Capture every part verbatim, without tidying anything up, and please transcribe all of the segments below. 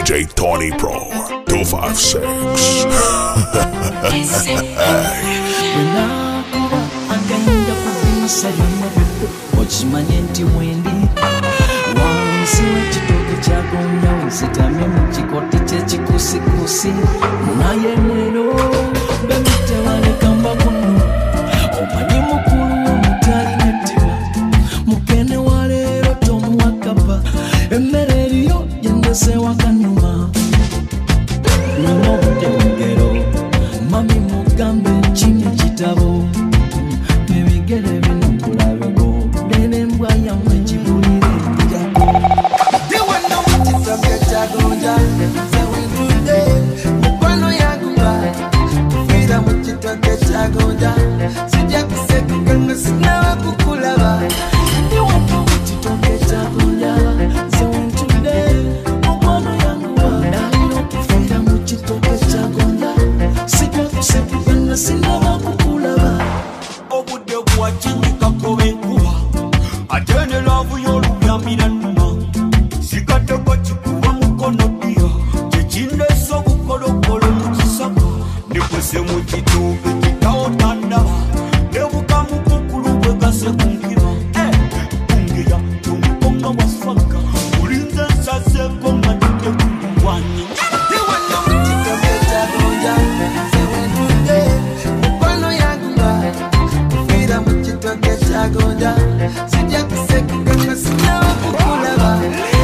J Tony Pro two five six. Ochimanye nti mwendi wansi wekitoke kyagonja wesitamye mu kikoti kyekikusikusi naye lero bemitebalekamba kuno omanyi mukulu womutali nettima mukene wa leero tomuwakapa emmere eriyo yendese wakanuma nina obudde bugero mami mugambe kino ekitabo nebigere bino kulabego nenembwa yamwe kibulire njako diwano mukitoke kyagonja sewindude mukwano yaguba kufira mukitoke kyagonja sijja kusekanga sinawa kukulaba diwano mukitoke kyagonja sewindude mukwano yaguba dalino kufira mukitoke kyagonja sijja kusekanga sinawa kukulaba obudde bwakinyika kobe nkuba ate ne laavu y'oluyamira nnuma sikateko kikuba mukono ddya kyekindeesa obukolokolo mu kisaka nekose mu kituuke kitawotandaba nebuka mu kukulu bwegase ku nkiba kungeya tomukonga wasfaka ulinze nsazeeko nga tudde kulwanyi diwano mukitoke kyagonja sewindude mukwano yaguba kufira mukitoke kyagonja sijja kusekanga sinawa kukulaba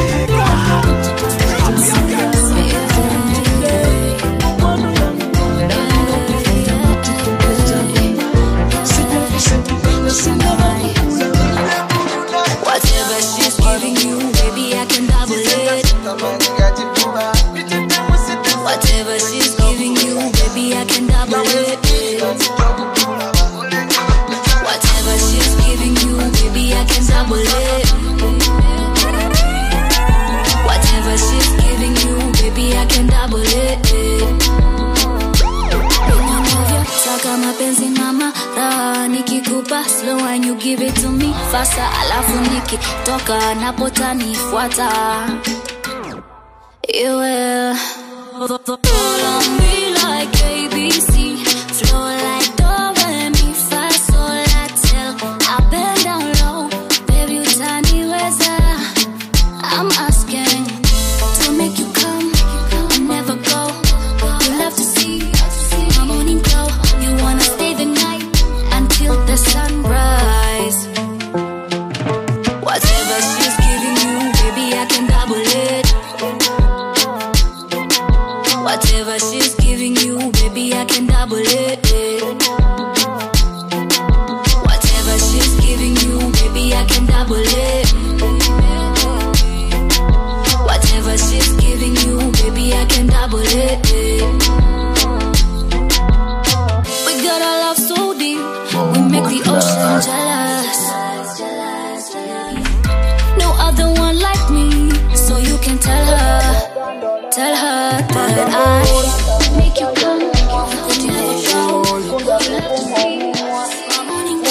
Whatever she's giving you, baby, I can double it. Whatever she's giving you, baby, I can double it. Whatever she's giving you, baby, I can double it. Whatever she's giving you, baby, I can double it. Saka mapenzi mama, raha nikikupa slow and you give it to me faster, alafu nikitoka napota nifuata. You will follow me like A B C, flow like do re mi fa sol la tel. Up and down low, baby utaniweza. I'm asking to make you come and never go. You love to see my morning glow. You wanna stay the night until the sunrise. Whatever she's giving you, baby, I can double it. Whatever she's giving you, baby, I can double it. Whatever she's giving you, baby, I can double it. Whatever she's giving you, baby, I can double it. We got our love so deep, we make the ocean jealous. No other one like me, so you can tell her, tell her that I make you come, that you never go. You love to see my morning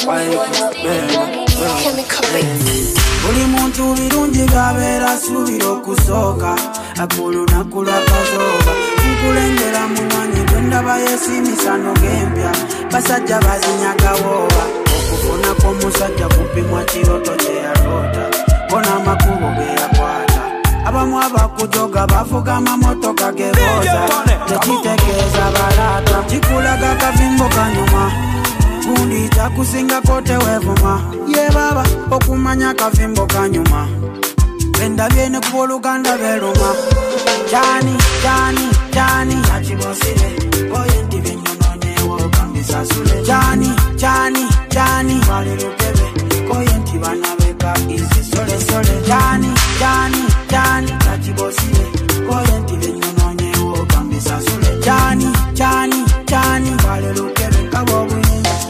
glow. Chemical beats. Buli muntu birungi gabeera suubira okusooka akulu nakulu akazooba nkulengera muwanyi twendaba yeesimisa nogempya basajja bazinyagawooba okufuna kw'omusajja kupimwa kiroto kyeyaloota kona amakubo geyakwata abamu abakujoga bavuga amamotoka gebooza tekitegeeza balaata kikulaga akavimbo kanyuma gundi kyakusinga kote wevuma ye baba okumanya akavimbo kanyuma bendabye ne kuba oluganda beluma jani jani jani yakibosire oye nti byenyononyewo kambisasule jani jani jani balirukebe koye nti banabeka izisolesole jani jani jani yakibosire koye nti byenyononyewo kambisasule jani jani jani balirukebe kabobuyinza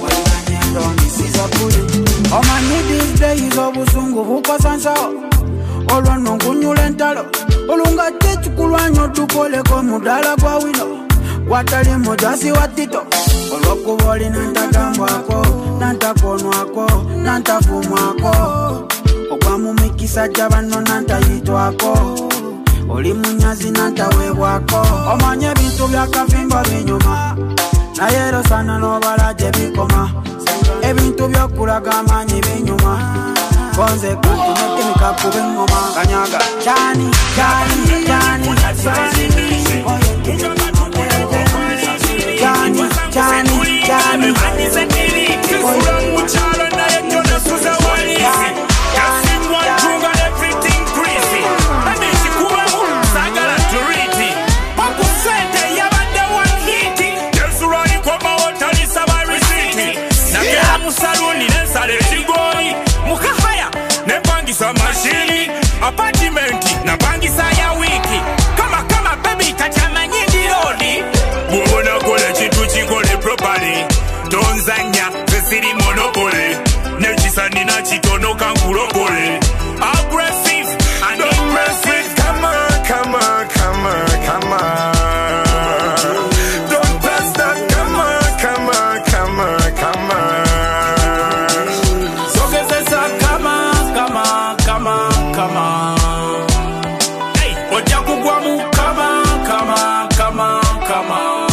omanyi these days obusungu bukosansawo olwano nkunyula entalo olunga tekikulwanya otukoleko mudala gwa wino watali mujasi wa tito olwokuba olina ntagambwako nantakonwako nantavumwako ogwa mu mikisa gya banno nantayitwako oli munyazi nantaweebwako omanye ebintu byakavimba binyuma naye ero sana n'obala gye bikoma ebintu byokulaga amaanyi binyuma konze kantunekimika kuba engoma kanyaga kyani kyani kyani kyani kyani kyani machine apartment na bangisa ya wiki kama kama baby kachama nyingi rodi muona kole chitu chikole properly tonzanya zesiri monopoly nechisani na chitono kankurokole aggressive and aggressive come on come on come on come on don't pass that come on come on come on come on so que se saca come on, come on. Hey, Ojakugwamu, come on, come on, come on, come on.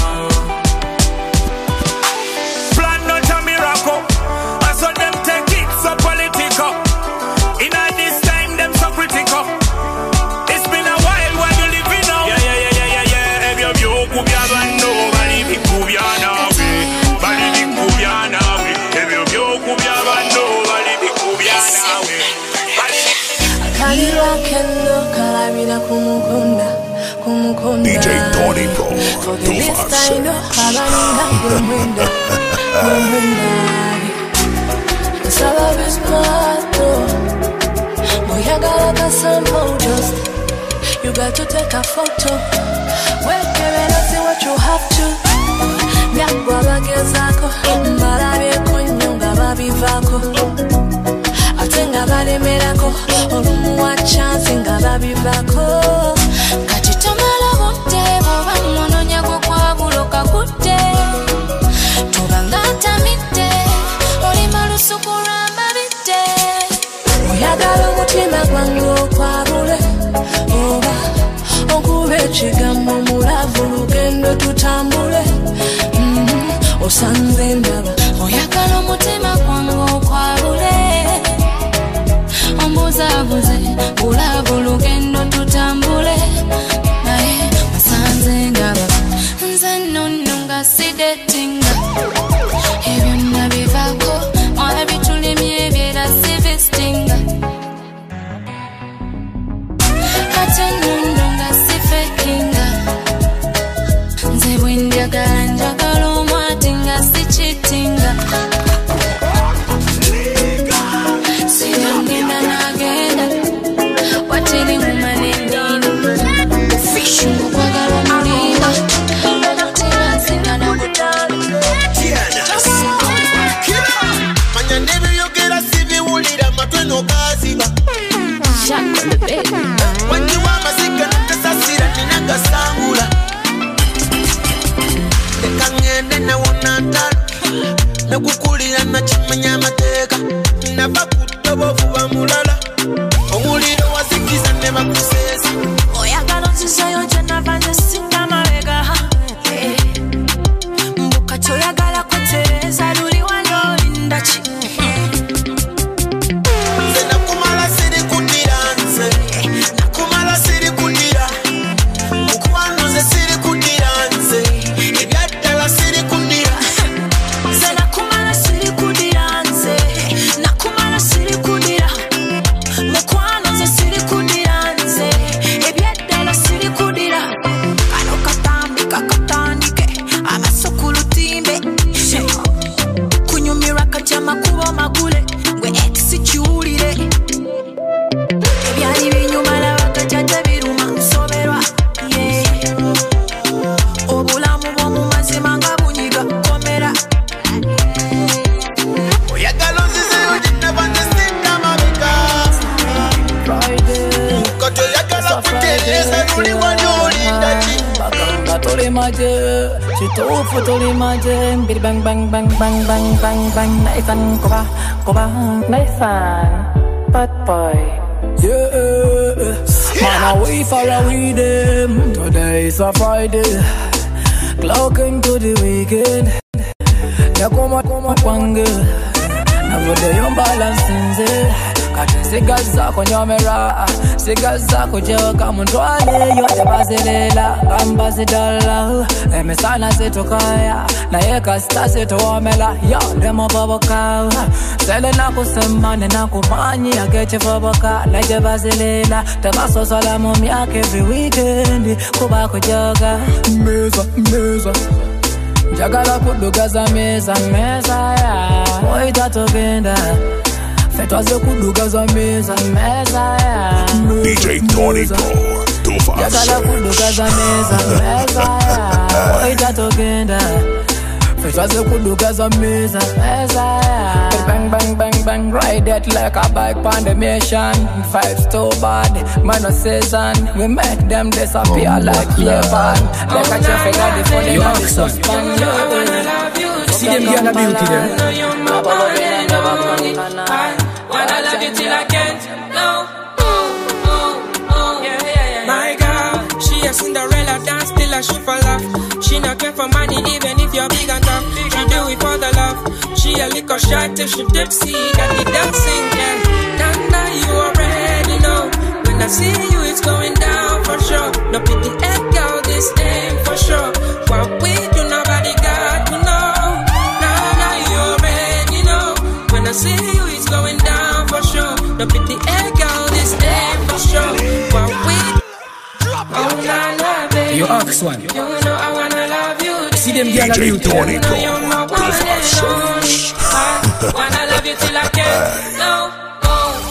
Plan not a miracle. I saw them take it so political. In a this time, them so critical. It's been a while while you living now. Yeah, yeah, yeah, yeah, yeah, yeah. Every of you could be a band over. If you could be a now, but if you could be a now, every of you could be a band over. If you could be a now. Kalira kendo kalabira kumukunda kumukunda D J Tony Pro two five seven kalabira kumukunda kumukunda Sala bismato Moyagala kasampo just You got to take a photo Well, give it up, see what you have to Nyakwa bagezako Mbarabe kunyunga babivako Atenga balemerako Olumuwa chance nga babivako Kati tomala bote Boba mwono nyako kwa buloka kute Tubangata mite Oli malusuku ramba bite Oyagala umutima gwangu okwabule Oba okube ekigambo mulavu lugendo tutambule mm-hmm. Osanze ndaba Oyagala umutima gwangu okwabule Ombuzabuze ulabu lugendo tutambule Naye osanze ndaba Nze nnono nga sidetinga Ebyo nabivako Mwana bitulimye ebyera sivestinga Kate nnono nga sifekinga Nze bwenjagala njagala omwati nga sichitinga Siyongenda nagenda Watiri mumanenini Fishu mukwagala omulimba Omutima nsinga nakutala Manya nebiyogera sibiwulira matwe nogaziba Wanjiwa amazika nagasasira ninagasangula Leka ngende nawona ntalo Nakukulira nakimanya amateeka Nava kutobovu bamulala Omuliro wazikiza ne bakuseesa Oyagala nzizayo gye nava nze singa mabega Mbuka kyoyagala kutereeza luli wano olinda ki Nze nakumala siri kudira nze Nakumala siri kudira Mukwano nze siri kudira nze Ebyaddala siri kudira Nze nakumala siri kudira nze Nakumala siri kudira Mukwano nze siri kudira nze Ebyaddala siri kudira Kano katambika katandike Amaso ku lutimbe Kunyumirwa kati amakubo magule Gwe ex kiwulire Ebyali binyuma labaga jajja biruma nsoberwa yeah. Obulamu bw'omu mazima nga bunyiga komera Oyagala onzizeyo gye nava nze singa mabega Kati oyagala kutereeza luli wali olinda ki Bagamba toli maje, kituufu toli maje. Bidi bang bang bang bang bang bang bang. Nathan koba koba Nathan, bad boy. Yeah, Man, I wait for a with them. Today is a Friday. Clock into the weekend. Ya come come kwangu. Na vode yon balancing. Kati siga zako nyomera. Siga zako joka mundwale. Yote bazilela. Gamba zidala. Eme sana setokaya. Na yeka sta setowamela. Yo, demo baboka. Sele na kusemane na kumanyi. Ageche baboka. Leje bazilela. Tabaso salamu miyake every weekend. Kuba kujoga. Meza, meza. Jagala kudugaza meza, meza ya Oita togenda Fetwaze kudugaza meza, meza ya D J Tony Pro, two five seven. Jagala kudugaza meza, meza ya Oita togenda Fetwaze kudugaza meza, meza ya Bang, bang, bang, bang, ride it like a bike pandemation. Vibes too bad, man a season. We make them disappear like Japan. Like a traffic at the funny man is suspend. See them girl a beauty there. Wanna love you till I can't. No. My girl, she a Cinderella dance till I she for love. She not care for money even if you're big and tough. She do it for the love. She a liquor shot till she tipsy. Got me dancing, yeah. Now, now you already know. When I see you, it's going down for sure. No pity, egg girl, this thing for sure. What we do, nobody got to know. Now, now you already know. When I see you, it's going down for sure. No pity, egg girl, this thing for sure. What we do. Oh, nah, nah, baby. You ask one. You know I wanna love you. See them girl a D J beauty Tony there. Pro, You're my two one five and seven. only. I wanna love you till I can't. No, oh,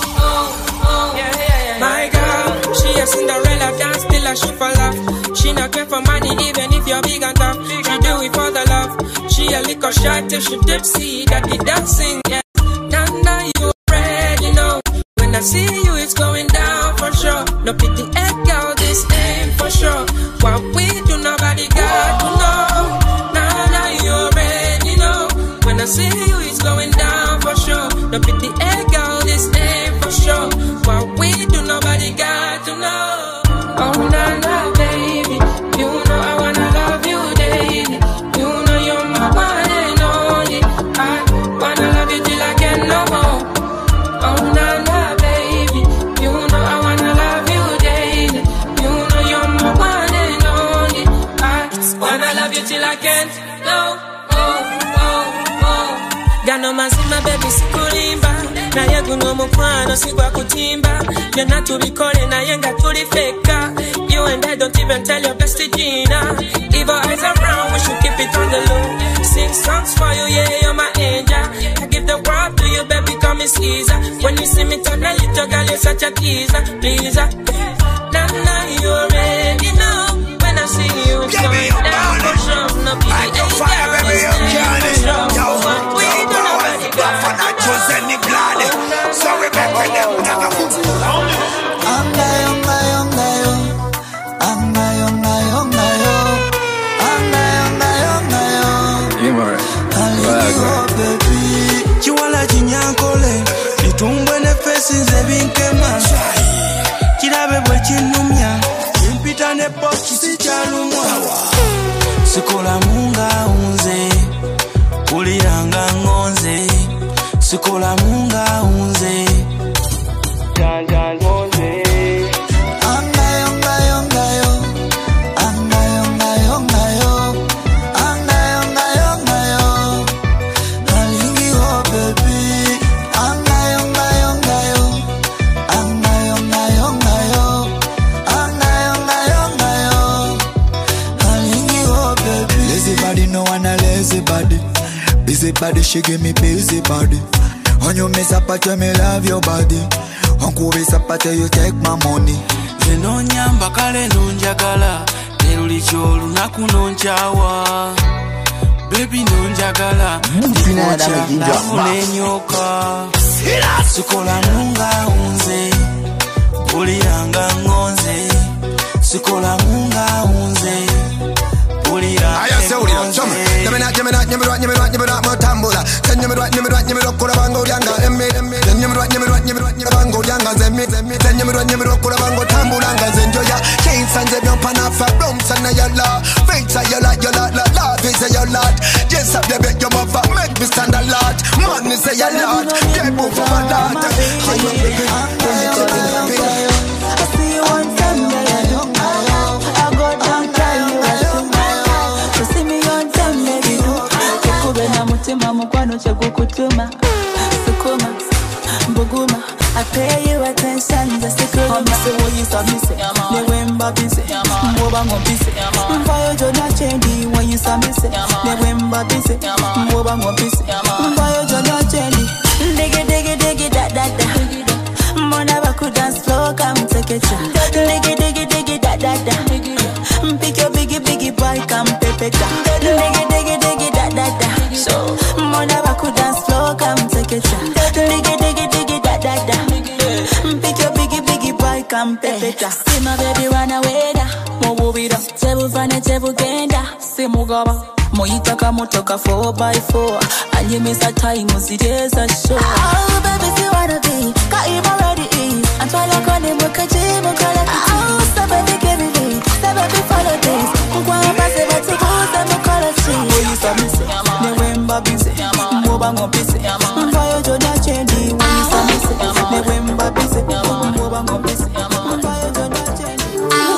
oh, oh. Yeah, yeah, yeah. My girl, she a Cinderella dance till I she for love. She not care for money even if you're big and tough. She do it for the love. She a liquor shot till she tipsy. Got the dancing, yeah. Now, now you already know. When I see you, it's going down for sure. No pity, egg girl, this thing for sure. What we do, nobody got to know. Now, now you already know. When I see you, it's going down for sure. No pity, egg girl, this thing for sure. What we do, nobody got to know. Oh, nah, nah, baby. You know I wanna love you daily. You know you're my one and only. I wanna love you till I can't no more. Oh, nah, nah, baby. You know I wanna love you daily. You know you're my one and only. I wanna love you till I can't. No, oh, oh, oh. Gano mazima baby sikulimba. Na yegu no mukwano sigwa kutimba. Yona tubikole na yenga tulifeka. You and I don't even tell your bestie Gina. Evil eyes around, we should keep it on the low. Sing songs for you, yeah, you're my angel. I give the world to you, baby, call me Caesar. When you see me turn a little girl, you're such a teaser, pleaser. Now, now you already know. When I see you, it's going down for sure. No pity, I can fire, baby, you can't. Yo, we don't know what you got. For not choosing the blood. So remember them, take a foot. Chiwala chinyankole Nitumbwe ne fesi nze binkema Kirabe bwe kinumya Impita ne pochi si chalumwa Sikola munga unze Kuliranga ngonze Sikola munga unze Janja ngonze Angayo, ngayo, ngayo Angayo, ngayo, ngayo Angayo, ngayo, ngayo Alingi ho baby Angayo, ngayo, ngayo Angayo, ngayo, ngayo Angayo, ngayo, ngayo Alingi ho baby Lazy body, no one a lazy body Busy body, she give me busy body On you miss a part, me love your body On kubi sapate, you take my money Zeno nyamba kale nonjagala Neruli cholu naku nonchawa Baby nonjagala Nikocha nafune nyoka Sikola munga unze Buliranga ngonze Sikola munga unze Buliranga ngonze Nyame na nyame na nyame na nyame na nyame na matambula. Nyame na nyame na nyame na kora bango yanga emme emme. Nyame na nyame na nyame na nyame bango yanga zemi me Then you me run, you me rock, bango tambulanga zenjoya Chains and the bump and half a bumps and your law Fates are your lot, your lot, lot, love is your lot Just up the bed, your mother, make me stand a lot Money say your lot, get move for my lot I see you one time, I go down, tell you so see me on time, baby Kukube na mutima, mukwano chakukutuma Sukuma, mbuguma I pay you attention, just to come and say what you saw me say. They went back busy, mwoba ngopisi. Mfayo jona chendi, when you saw me say. They went back busy, mwoba ngopisi. Mfayo jona chendi. Diggy diggy diggy da da da. Mona baku dance floor, come take it. Diggy diggy diggy da da da. Pick your biggie biggie boy, come pepe da. Diggy diggy diggy da da da. So Mona baku dance floor, come take it. Diggy diggy diggy da da da. Pick your biggie biggie boy, come pepe da. See my baby run away da. Mo wubida, tebu vane tebu genda. See mugaba. Moitaka motoka four by four. And you miss a time, it a show. Oh, baby, if you wanna be, got him already in. And while I call him, look at him, look at him. Oh, so baby, give me me. So baby, follow this. Mkwa pase, but to boost them, look at the tree. Oh, you saw me say, ne wemba busy. Mwoba ngopisi. Mfayo jona chendi. Oh, you saw me say, ne wemba busy. Mwoba ngopisi. Mfayo jona chendi.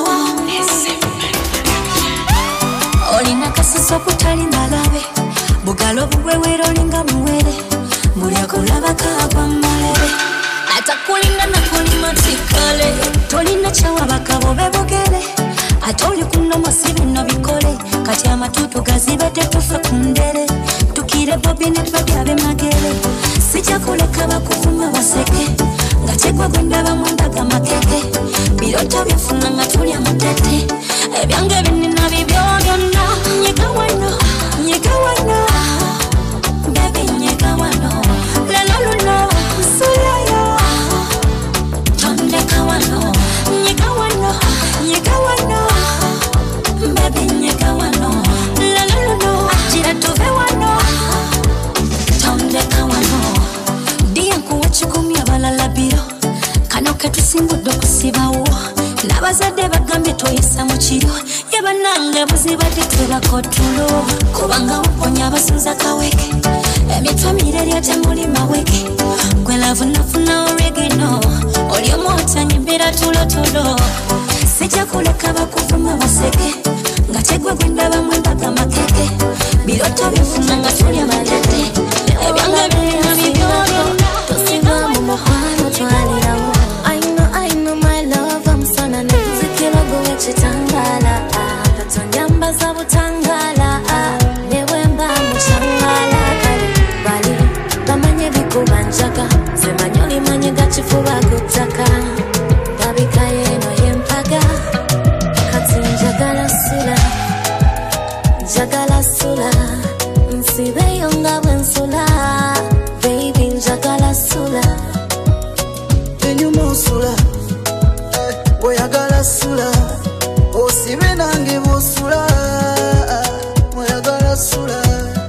Olina kasuso kutali nalabe Bugalo buwewero linga muwere Mulia kulaba kagwa malebe Ata kulinga na kulima tikale Tolina chawa bakabo bebogele Atoli kuno masibi no bikole Kati ya matutu gazibe tetufa kundere Tukire bobi ne bagyabe magele Sija kule kaba kufuma waseke Ngachekwa gwenda bamwenda gamakeke Bilota bifuna ngatulia mutete Ebyange binina bibyonyona Nyeka wano, nyeka wano Baby nyeka wano Lelo luno, sulaya Tondeka wano Nyeka wano, nyeka wano Baby nyeka wano Lelo luno, jira tuve wano Tondeka wano Diya kuwa chukumi ya balala biro Kano ketu singu doku siba uo Nabazade bagambye toyisa mu kiro Yebanange buzibadde twebakotulo Kubanga uponya abasuza kaweke Emitwe mireri ate muli maweke Gwe lafunafuna oregano Oli omota nyimbira tulotulo Sijja kuleka bakuvuma baseke Nga tegwe gwendaba mwembaga makeke Biroto bifuna nga tulya balete Ebyange birina bibyoyo Tusiba mu muhano twalirawo Chitangala, katonyamba za butangala, newemba muchangala kali, bali bamanye bikubanjaga, semanyoli manye gachifuba kutaka, babikaye no yempaga, kati njagala sula, njagala sula, nsibe yonga bwensula, baby njagala sula, enyuma sula, oyagala sula. Osibe nange busula Mwagala sula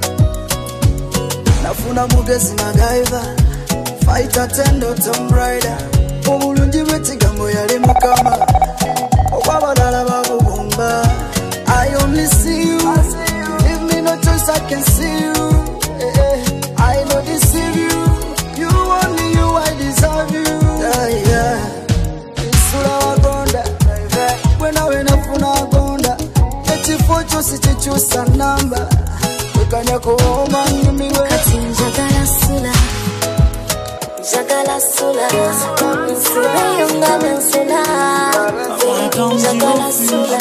Nafuna mugezi magaiva Fighter tendo Tomb Raider Omulungi wetigambo yali mukama Okwabalala babubumba I only see you Give me no choice I can see you I know deceive you You only you I deserve you Yeah yeah Isula wagonda Wena wena funa gonda Echifo chosi chichusa namba Wekanya kuhoma nyumiwe Kati njagala sula Njagala sula Nsule yunga mensula Njagala sula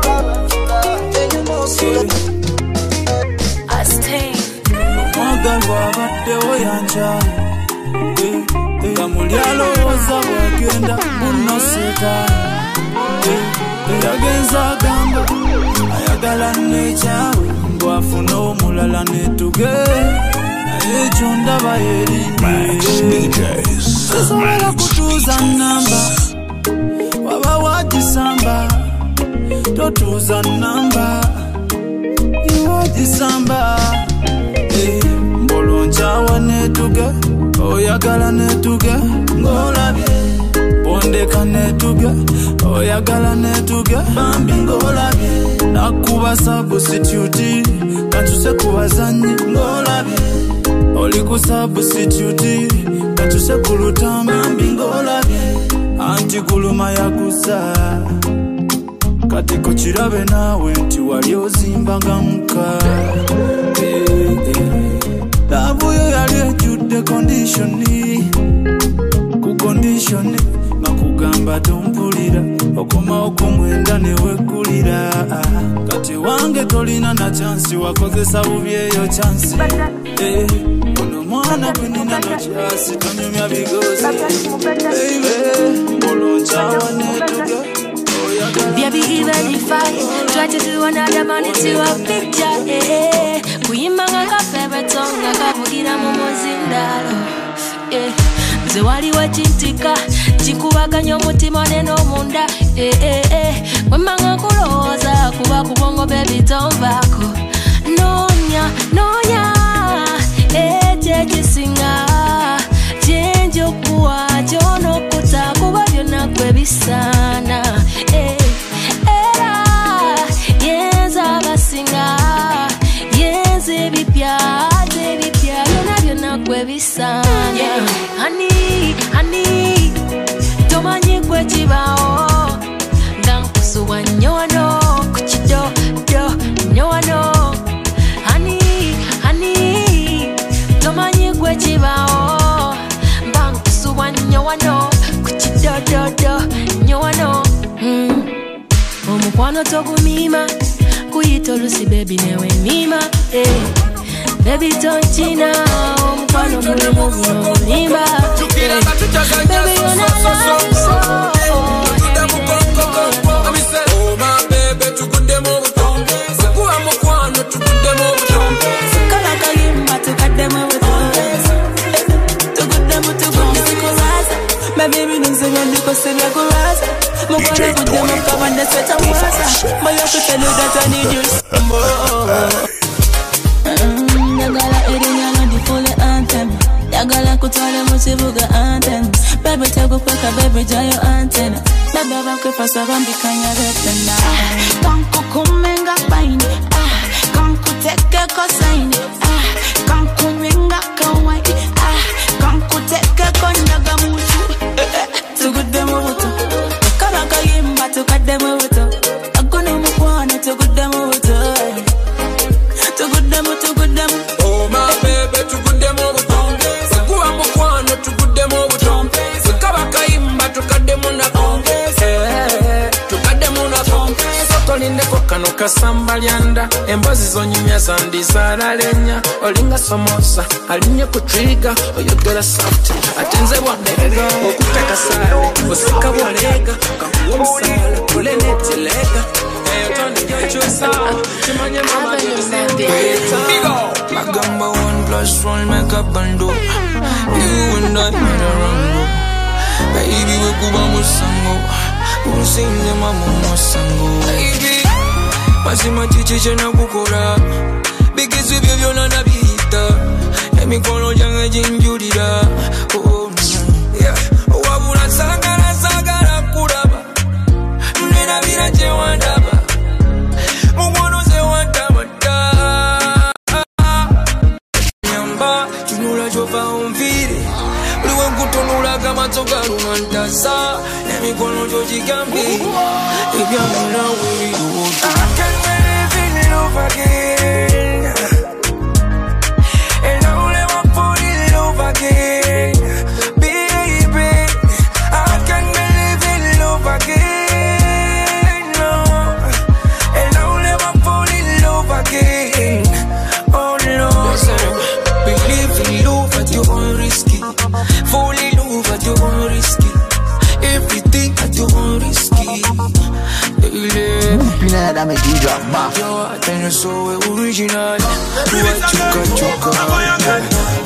Astain Magalwa abadde oyanja Yamulyalo oza wagenda Unoseta Yagenza gamba Ayagala nechawe Mbwafuna omulala netuge Nayejo ndaba yeri Sisobola kutuuza namba Waba wajisamba Totuuza namba Wajisamba Mbolonjawa netuge Oyagala netuge Ngolabye ndeka netuga oyagala netuga bambi ngolabye nakuba substitute kantuse kubazanyi ngolabye oli ku substitute kantuse kulutamba bambi ngolabye anti kuluma yakusa kati ko kirabe nawe nti wali ozimbanga muka lavuyo yali ejjudde conditioni ku conditioni makugamba tompulira okoma okumwenda newekulira kati wange tolina na chansi wakozesa bubi eyo chansi ono mwana gwenina nokyasi tonyumya bigozi oloncawa netuga. Baby, even if I try to do another man into a picture, eh? Kuyimanga ka favorite song, akavugira mu muzindalo, eh? Mze wali wachintika, chikubaganya omutima neno munda, eh eh eh. Wemanga kuloza, kuba kubongo baby tombako. Nonya, nonya, eh jeje singa, chenjo kuwa jono kuta kuba byonna kwebisana. Yeah. Honey, honey, tomanyi kwe chibao ngankusuwa nyono kuchido do nyono. Honey, honey, tomanyi kwe chibao ngankusuwa nyono kuchido do do nyono. Mm. Omukwano togumima kuyita olusi baby newe mima, eh. Baby don't china, I'm gonna move you move you limba. Baby you're not like so. Oh my baby, tu kunde mo butonge. Sekuwa mukwano tu kunde mo butonge. Kala kalimba tu kade mo butonge. Tu kunde mo tu kunde sikuraza. My baby nunzenga ndiko seria kuraza. Mukwana kunde mo kabande sweta mwasa. My love to tell you that I need you more. Yagala erinya no di full anthem. Yagala kutwala muchibuga anthem. Baby tego kweka baby jayo anthem. Baby bakwefa sabambi kanya repena. Kanku kumenga paini. Ah, kanku teke kosaini. Ah, kanku nwenga kawaii. Ah, kanku teke konyaga mutu. Tugude mutu. Kala kayimba tukade mutu. Akune mukwana tugude mutu. Tugude mutu tugude mutu. Oh my baby, tugude mo butonge. Sekuwa mukwano tugude mo butonge. Sekaba kaimba tukade mo na kongeze. Tukade mo na kongeze. Tolinde kokano kasamba lyanda. Embazi zonyumya sandi zaralenya. Olinga somosa, alinye kutriga. Oyogera soft, atenze wadega. Okuteka sale, osika walega. Kakuwa msala, kule netilega. Magamba one plus one make a bando. You and I made a rango. Baby we kuba musango. Unsinde mama musango. Baby Masima chichiche na kukura. Bigizi byo na nabita. Emikono jange jinjurira. Oh yeah. Wabula sagara sagara kuraba. Nina vira chewandaba. Mugwano ze wantamata. Nyamba tunula jova umvire. Uliwe kutunula kama toka lunantasa. Emikono joji gambi. Ibya muna wiri uotu. I can't believe in love again. And I'll never fall in love again. Baby, I can't believe in love again. No. And I'll never fall in love again. Oh no. Believe in love at your own risky. Fall in love at your own risky. Everything at your own risky. Pinhead, I make you drop back. Your attention so original. What you got, you got.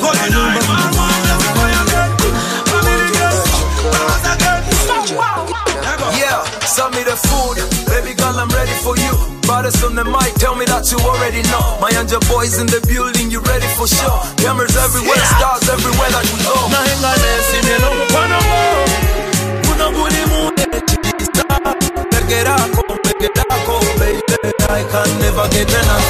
Yeah, serve me the food. Baby girl, I'm ready for you. Brothers on the mic, tell me that you already know. My angel boys in the building, you ready for sure. Cameras everywhere, stars everywhere that we go. Nahenga nesi, me no mupana mo. Kuna guli I can never get enough.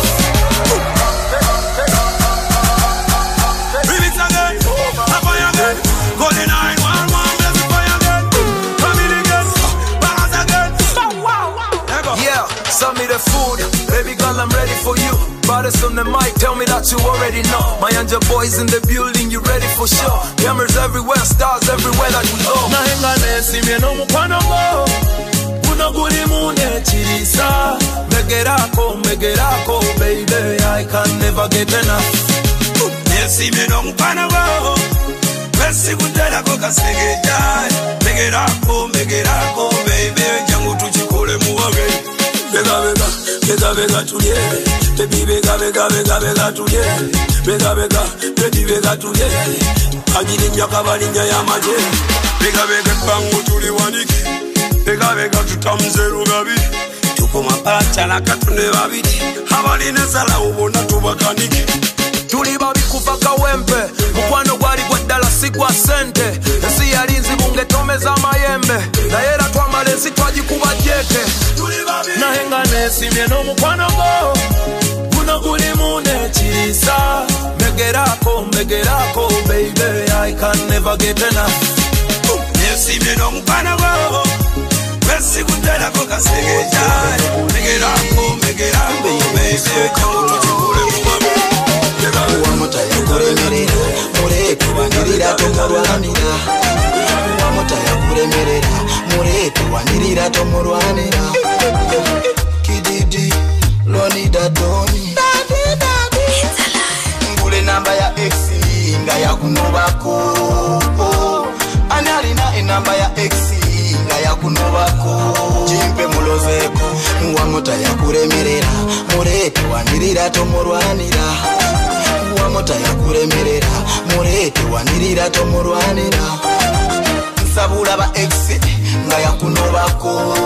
Remix again, up again, golden nine one one, bless the fire again, come in again, balance again. Yeah, send me the food, baby girl, I'm ready for you. Baddest on the mic, tell me that you already know. My Anja boys in the building, you ready for sure. Cameras everywhere, stars everywhere that you go. Nahenga nesi mieno mupano go, uno guri mune chirisa. Megerako, megerako, baby, I can never get enough. Nesi mieno mupano go, besi kutela ko kasegejai. Megerako, megerako, baby, jangu tuchikole muwage. Bega bega, bega bega tuliere, baby bega bega bega bega tuliere, bega bega, baby bega tuliere, ajili nyaka bali nyaya maje, bega bega bangu tuliwaniki, bega bega tutamzeru gabi, tuko mapacha la katune babiti, habali nesala ubona tubakaniki. Tuli babi kuva kawempe, mukwano gwali gwaddala sigwa sente, ensi yalinzi bunge tomeza mayembe, nayera twamalezi twagikuba jeke. Nahenga nesi mieno mukwano go, uno guli mune chirisa. Megerako, megerako, baby, I can never get enough. Nesi mieno mukwano go, besi kutela ko kasegejai. Megerako, megerako, baby, jangu tuchikole muwage. Uwamota yakuremerera, muretu wanirira tomurwanira. Uwamota yakuremerera, muretu wanirira tomurwanira. Kididi, loni dadoni. Ngule namba ya exi, nga yakunobako. Anyalina inamba ya exi, nga yakunobako. Jimpe mulozeko, uwamota yakuremerera, muretu wanirira tomurwanira. Uwamota yakuremerera, muretu wanirira tomurwanira. Nsabula ba exi, nga yakunobako.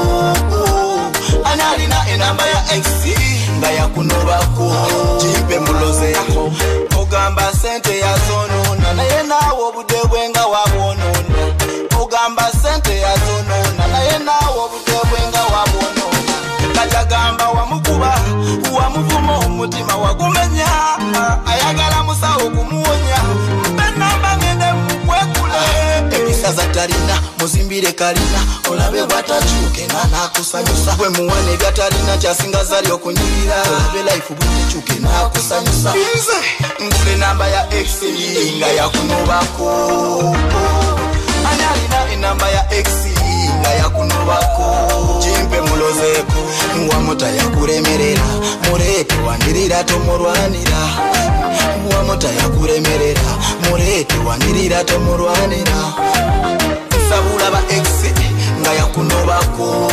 Anyalina enamba ya exi, nga yakunobako. Jimpe mulozeko, ogamba sente ya zonona, naye nawo obudde bwenga wabwonona. Ogamba sente ya zonona, naye nawo obudde bwenga wabwonona. Kajagamba wamukuba, wamuvuma omutima wagumenya. Ayagala musawo kumuwonya, mpenamba ngende mukwekule. Ebisaza talina, muzimbire kalina, olabe bwatakyuke nanakusanyusa. Bwe muwane byatalina kyasinga zali okunyirira, olabe life bwetikyuke nakusanyusa. Ngule namba ya exi, nga yakunobako. Anyalina enamba ya exi, nga yakunobako. Jimpe mulozeko, uwamota yakuremerera, muretu wanirira tomurwanira. Uwamota yakuremerera, muretu wanirira tomurwanira. Nsabula ba exi, nga yakunobako.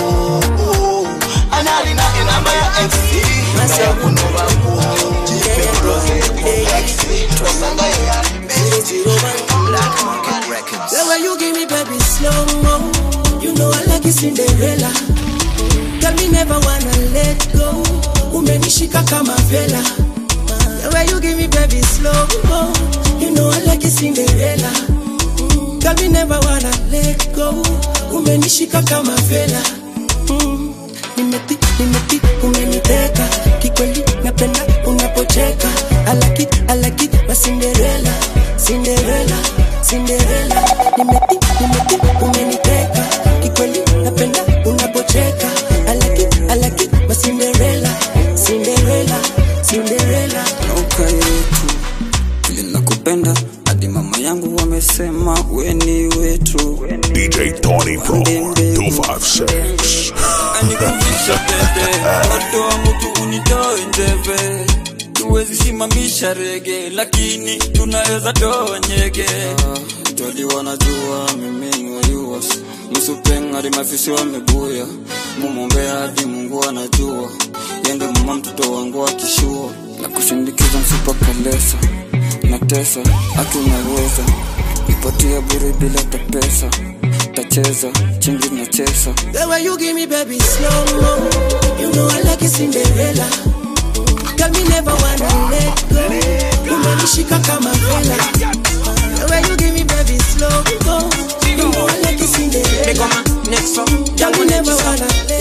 Anyalina enamba ya exi, nga yakunobako. Jimpe mulozeko, exi, twasanga yali besti. Black Market Records. The way you give me baby slow mo, you know I like it Cinderella. Tell me never wanna let go, umenishika kama vela. The way you give me baby slow mo, you know I like it Cinderella. Tell me never wanna let go, umenishika kama vela. Mm. Nimeti, nimeti, umeniteka, kikweli napenda unapocheka. I like it, I like it, my Cinderella, Cinderella, Cinderella. Nimeti, nimeti, umeniteka, kikweli napenda unapocheka. I like it, I like it, my Cinderella, Cinderella, Cinderella. Nauka yetu, vile nakupenda, hadi mama yangu wamesema we ni wetu. D J Tony Pro two five six. Anikuvisha bebe, watoa mtu unitoe njeve. Tuwezi simamisha rege, lakini tunaweza toa nyege. Jodi wanajua mimi wa yuwas, musupenga di mafisi wamebuya. Mumombe hadi Mungu anajua, yende mama mtoto wangu akishua. Na kushindikiza msupa kalesa, na tesa, haki unaweza. Nipatia bure bila tapesa, tacheza, chingi na chesa. The way you give me baby slow mo, you know I like it Cinderella. Tell me never wanna let go, umenishika kama vela. The way you give me baby slow mo, you know I like it Cinderella. Next up, tell me never wanna let go. Wise man.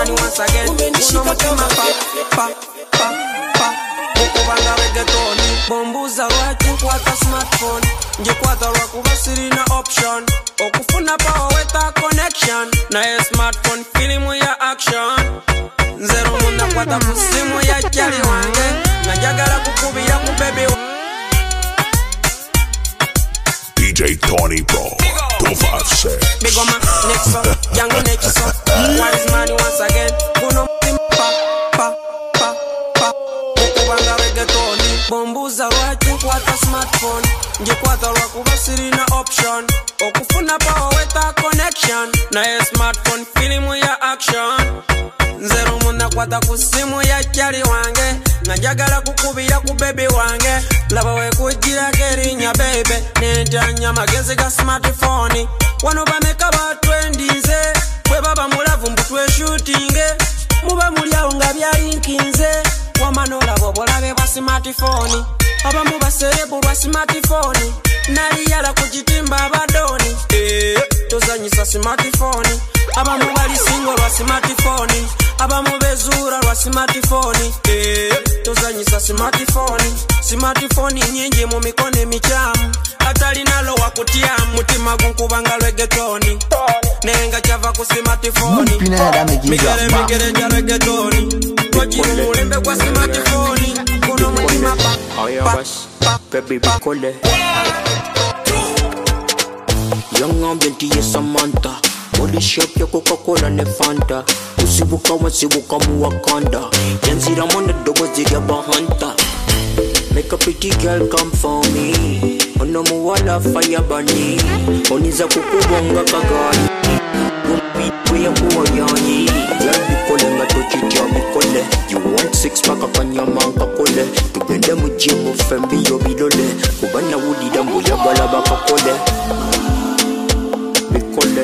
money once again. Uno mutima pa, pa, pa, pa. Ukubanga reggaetoni. Bombuza lwaki nkwata smartphone. Njikwata lwakuba sirina option. Okufuna power weta connection. Naye smartphone filimu ya action. Nzero munda kwata kusimu ya kyali wange. Najagala kukubira ku baby wange. D J Tony Pro, two five six. Big on my next up, young next up. Wise money once again. Uno pa, pa, pa, pa. Ukubanga reggaetoni. Bombuza lwaki nkwata smartphone. Njikwata lwakuba sirina option. Okufuna power weta connection. Naye smartphone filimu ya action. Nzero munda kwata kusimu ya kyali wange. Najagala kukubira ku baby wange. Laba we kujira kerinya baby. Nentanya magezi ga smartphone. Wano bameka batwendize. Kwe baba mulavu mbutwe shooting. Muba mulyawo nga byalinkinze. Wamanola bobolabe bwa smartphone. Abamu baserebu lwa smartphone. Nali yala kujitimba abadoni. Eh, tozanyisa smartphone. Abamu bali singo lwa smartphone. Abamu bezura lwa smartphone. Eh, tozanyisa smartphone. Smartphone nyingi mu mikono michamu. Atali nalo wakutia mutima gunkubanga reggaetoni. Nenga chava ku smartphone. Migere migere ja reggaetoni. Koji mulembe kwa smartphone. Kuno mutima pa. Pa, baby bikole. Young ambiente ye Samantha. Body shape ya Coca-Cola ne Fanta. Usibuka wasibuka mu Wakanda. Yanzira mwana dogo ziri abahanta. Make a pretty girl come for me. Ono muwala fire bunny. Oniza kukubonga kagani. Gumbi ya kuwa yani. Girl bikole nga tochitia bikole. You want six pack akanya manka kole. Tugende mujimu fembi yo bilole. Kubana wuli dambu ya galaba kakole. Bikole.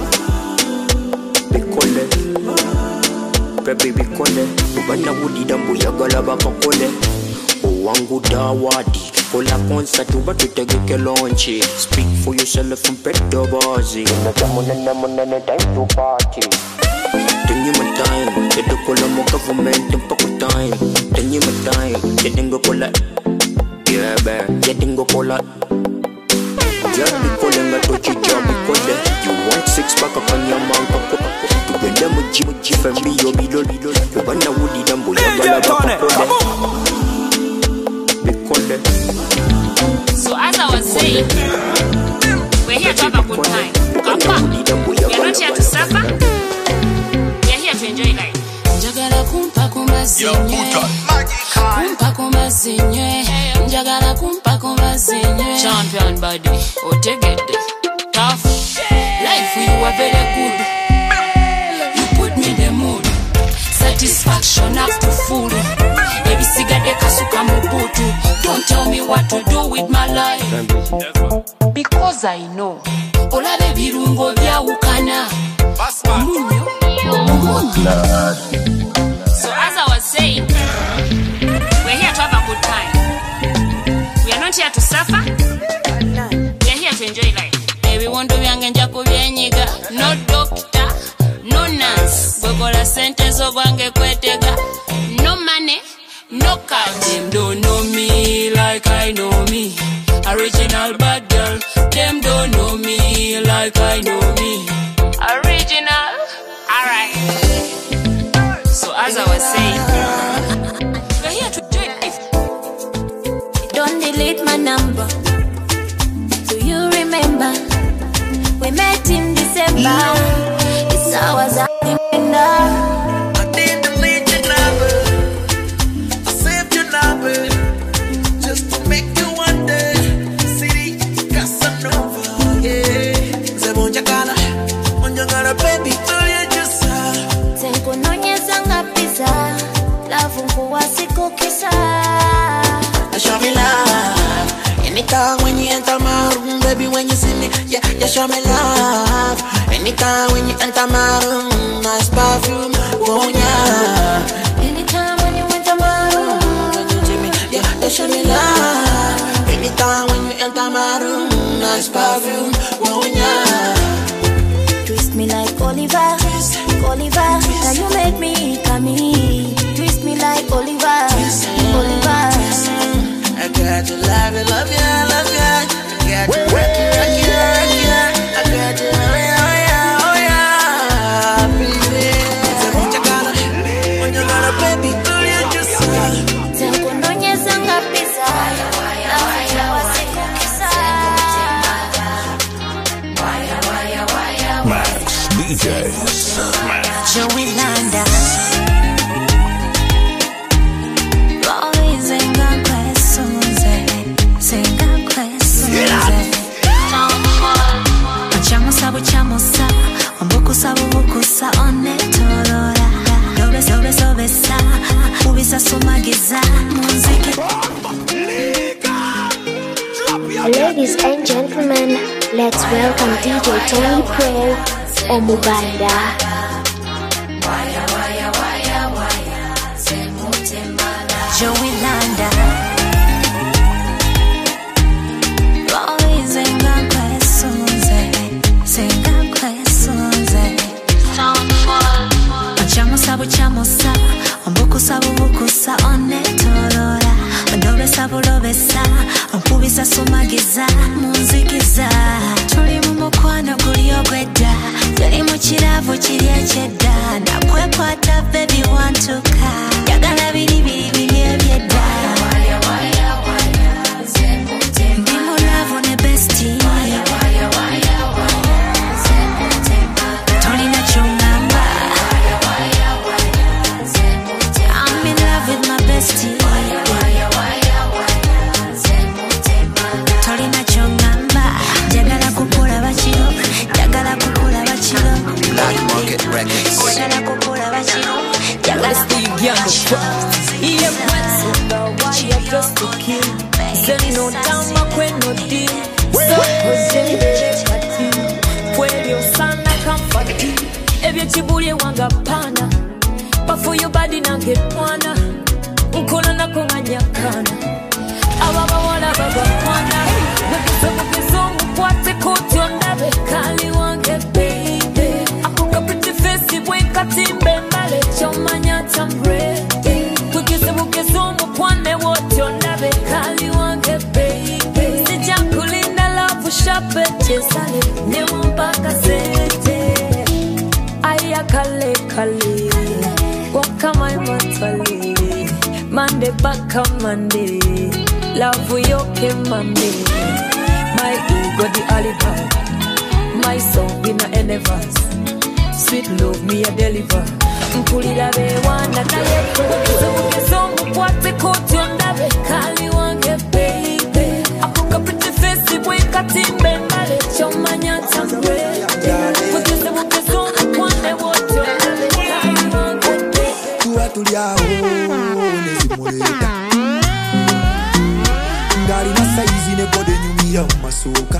Bikole. Baby bikole. Kubana wuli dambu ya galaba kakole. Wangu dawadi. Kola concert uba tutegeke launchi. Speak for yourself from Petto Bazi. Nagamu nana munana time to party. Tenye my time. Tedo kola mo government mpako time. Tenye my time. Tedengo kola. Yeah ba. Tedengo kola. Yeah bikole nga tochi job bikole. You want six pack akanya manka kola. Tugenda muji muji family yo bilol. Ubana wudi dambo ya gala baka kole. So as I was saying, we're here to have a good time. Come back. We're not here to suffer. We're here to enjoy life. Njagala kumpa kumazinye. Kumpa kumazinye. Njagala kumpa kumazinye. Champion body, oh take it. Tough. Life you are very good. You put me in the mood. Satisfaction after food. Baby sigade kasuka mubutu. Don't tell me what to do with my life. Because I know. Olabe birungo bya ukana. Munyo. So as I was saying, we're here to have a good time. We are not here to suffer. We are here to enjoy life. Baby want to byange njako byenyiga. No doctor, no nurse. Gogola sente zo gwange kwetega. No money. No card. Them don't know me like I know me. Original bad girl. Them don't know me like I know me. Original. Alright. So as I was saying, we're here to do it. Don't delete my number. Do you remember? We met in December. It's hours I remember. Just to make you one day, city Casanova, yeah. Zebonjagala, onjagala, baby, tell you just tengo nonyeza ngapisa, love ungu wasiko kisa. Show me love, anytime when you enter my room, baby, when you see me, yeah, yeah, show me love. Anytime when you enter my room, nice perfume, oh yeah. Anytime when you enter my room. Yeah, show me love. Anytime when you enter my room, nice perfume, oh yeah. Twist me like only Oliver, Oliver, can you make me come in? Twist me like Oliver, Oliver. I got to love you, love you, love you. I got to rock you, rock you, rock you. I got to, oh yeah, oh yeah, oh yeah, baby. So what you gonna, when you gonna, baby, do you just say? Tengo noñeza nga pizza, na fila wasiku kisa. Max D Js. Max. Joey Landa. Always ain't got questions, ain't got questions. Chamusa bu chamusa, ombukusa bu bukusa, onetorora. Dobe dobe dobe sa, ubisa sumagiza, muziki. Ladies and gentlemen, let's welcome D J Tony Prayer Omubanda. Joey Landa. Always ain't got questions, ain't got questions. Chamusa bu chamusa, ombukusa bu bukusa, onetorora. Dobe sabu lobesa, onkubisa sumagiza, munzikiza. Tuli mu mukwano guli ogwedda, tuli mu kiravu kiri ekyedda. Nakwekwata baby wantuka, yagala biri biri biri ebyedda. Ndi mu love ne bestie, tolina kyongamba. I'm in love with my bestie. Tolina kyongamba, jagala kukula bakiro, jagala kukula bakiro. Black Market Records. Jagala kukula bakiro, jagala kukula bakiro. Iye mwetsuka waya just to kill. Zeno dama kweno di. So ojende kati. Kwelio sana kamfati. Ebye chibuli wanga pana. Pafu yo body nange mwana. Nkola nako nganyakana. Ababa wala baba mwana. Wekizo wekizo mkwate kuti ondabe. Kali wange baby. Akuka pretty face weka timbe mbale. Chomanya tamre. Wekizo wekizo mkwane wote ondabe. Kali wange baby. Sija kulinda love shape chesale. Nemo mpaka sete. Aya kale kale. Waka my matali. Monday back on Monday. Love yoke mami. My ego the alibi. My song in a enevas. Sweet love me a deliver. Mpulira bewana na yeku. Wekizo mkwate kuti ondabe. Kali wange baby. Akuka pretty face weka timbe mbale. Chomanya tamre. Wekizo wekizo mkwane wote ondabe. Kali wange baby. Tuwa tuliao nezimuleta ngali na saizi ne bode nyumira masuka.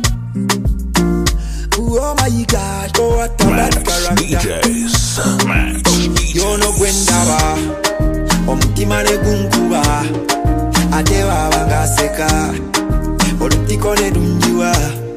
Oh my God, oh what a bad character. Yono gwendaba omutima ne gunkuba ate baba ngaseka olutiko ne dunjiwa.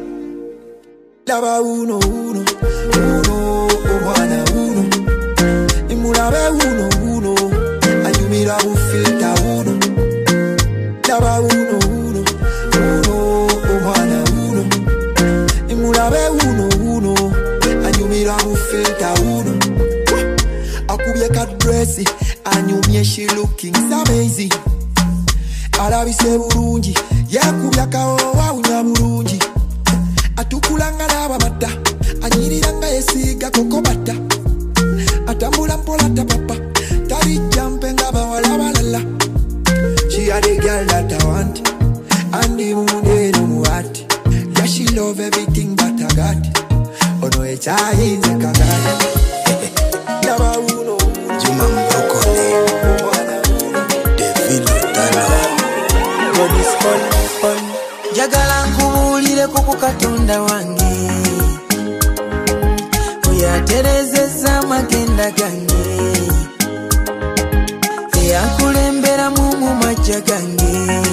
Laba uno uno uno omwana uno imulabe uno uno anyumira bufilta uno. Laba uno uno uno omwana uno imulabe uno uno anyumira bufilta uno. Akubye ka dress anyumye she looking so amazing. Alabise bulungi yakubya kawa unya bulungi. Atukulanga naba mata anyiriranga yesiga koko bata. Atambula mpola ta papa tari jampe ngaba wala balala. She had a girl that I want and the moon they don't want. Yeah, she love everything that I got. Oh no, it's a easy kagana. Lava uno Juma Mbrokole Devilo Dano God is all, all. Jagala nkubulire kuku katonda wange. Uyaterezeza amagenda gange. Eyakulembera mu majja gange.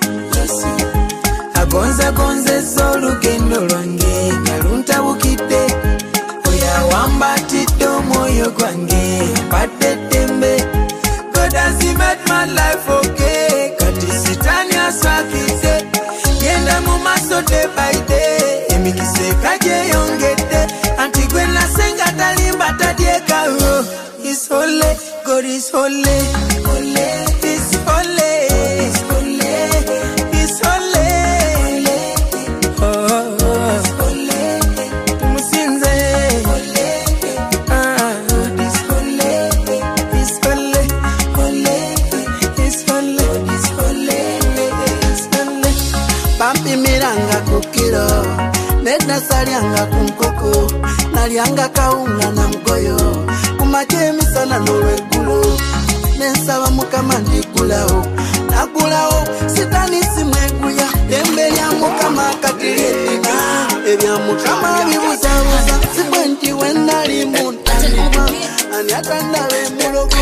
Agonza gonzeza olugendo lwange nga luntabukidde. Oyawamba kwati domo yo gwange patetembe. God has he made my life okay. Kati sitani aswakise yenda mumaso day by day. Emikise kaje yongete antigwe na senga talimba tadieka. Oh, He's holy, God is holy, holy, He's holy, He's holy, He's holy, oh, He's holy, Musinze, holy, ah, He's holy, He's holy, holy, He's holy, He's holy, He's holy. Pampi miranga kukiro, neda sarianga kunkoko, nalianga kaunga na mgoyo. Kumachemi sana nolwekulo nensaba mukama ndikulao nakulao sitani simweguya dembe lya mukama katirina ebya mukama bibuzabuza sibwenti wenali muntanima ani atandabe mulogo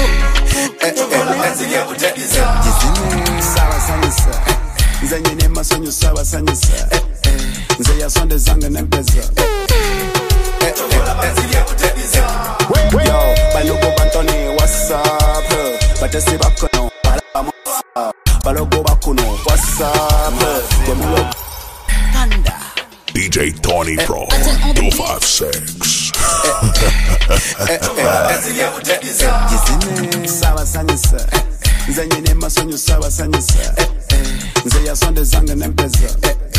saba sanyisa nze nyine masonyu saba sanyisa nze yasonde zange nempeza. Yo, Balogo Bantoni, what's up? But I say back on, Balogo Bakuno, what's up? D J Tony Pro, two five six. Saba Sanisa, Zanyine Masonyu Saba Sanisa, Zaya Sonde Zanga Nempeza.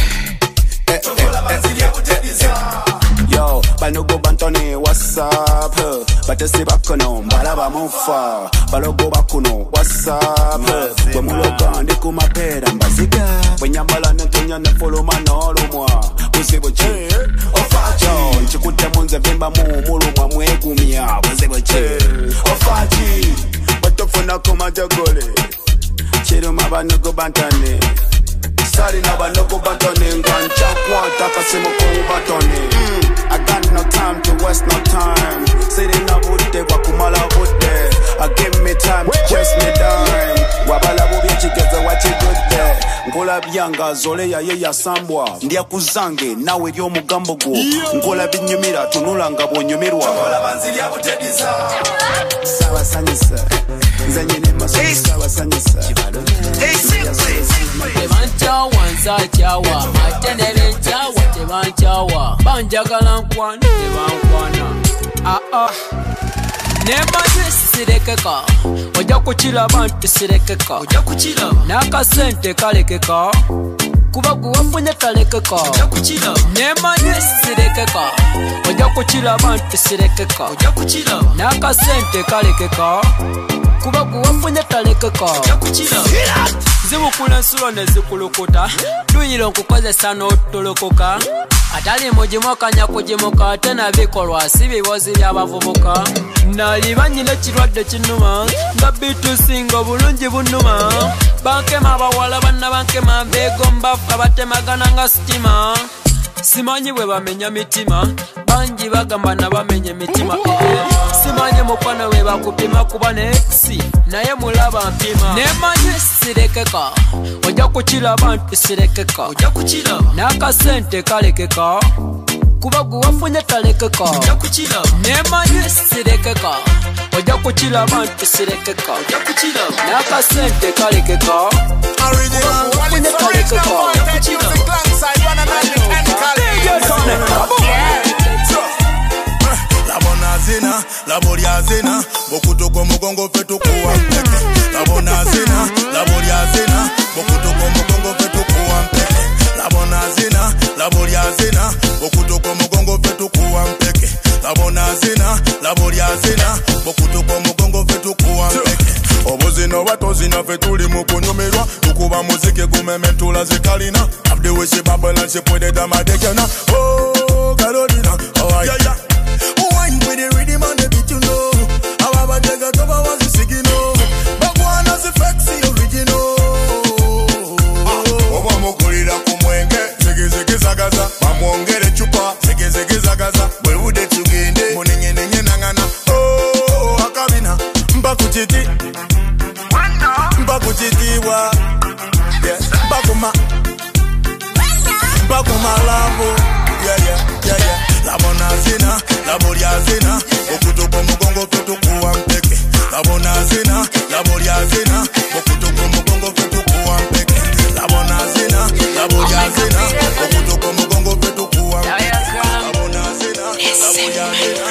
Yo, Balogo Bantoni, what's up? But I say back on, Balaba Mufa, Balogo Bakuno, what's up? Wemuloga, Nikuma Pera, Baziga, when Yambala Natonia Nefolo Manolo Moa, Uziboche, Ofacho, Chikutemunze Vimba Muluma Mwegumia, Uziboche, Ofachi, what the fun of Komajagole, Chiruma Banogo Bantane. Sorry now, but no go batone. Gun chop water, kasimo ko batone. I got no time to waste no time. Sitting up with the wakumala with the. I give me time, chase me dime. Wabala bubi chikeza wachi good there. Ngola byanga zole ya ye ya sambwa. Ndia kuzange nawe yo mugambo go. Ngola binyumira tunula ngabo nyumirwa. Ngola banzili ya butediza. Sawa sanyisa. Zanyine maso sawa sanyisa. Hey simply. Wanza chawa, matenere chawa, teban chawa. Banjagala nkwana, teban kwana. Ah ah. Nema nesirekeka, oja kuchila bantu sirekeka. Oja kuchila, naka sente kalekeka. Kuba guwafunye talekeka. Oja kuchila, nema nesirekeka, oja kuchila bantu sirekeka. Oja kuchila, naka sente kalekeka. Kuba guwafunye talekeka. Oja kuchila. Zibukula nsulo ne zikulukota Luyiro nkukozesa n'otolokoka Atali mujimokanya kujimoka Tena bikolwa si bibozi by'abavubuka Naliba nyine kirwadde kinuma Nga bitusinga bulungi bunuma Bankema abawala banna bankema Begomba abatemagana nga sitima Simanyi bwe bamenya mitima Banji bagamba na bamenye mitima eh. Simanyi mukwano we bakupima kuba ne eksi Naye mulaba mpima Nemanyi sirekeka Oja kuchila bantu sirekeka Oja kuchila Naka sente kalekeka Kuba guwafunye talekeka Oja kuchila Nemanyi sirekeka Oja kuchila bantu sirekeka Oja kuchila Naka sente kalekeka Kuba guwafunye talekeka Oja kuchila La bonazina, la boriazina, bokuto como gongo fetu kuwa mpeke. La bonazina, la boriazina, bokuto como gongo fetu kuwa mpeke. La bonazina, la boriazina, bokuto como gongo fetu kuwa mpeke. La bonazina, la boriazina, bokuto como gongo fetu kuwa mpeke. Obuzino batozina fetuli mukunyumirwa tukuba muziki gumementula zikalina abde weshe babala she pwede dama dekena oh Carolina oh yeah yeah wine with the rhythm and the beat you know ababa dega toba wazi sigino bagwana se flexi original oba mukulira kumwenge zegezege zagaza bamwongere chupa zegezege zagaza bwe ude tugende muninye nenye nangana oh akabina mba kuchiti Bakujitiwa, yeah. Bakuma, Bakuma lavo, yeah yeah yeah yeah. La bonazina,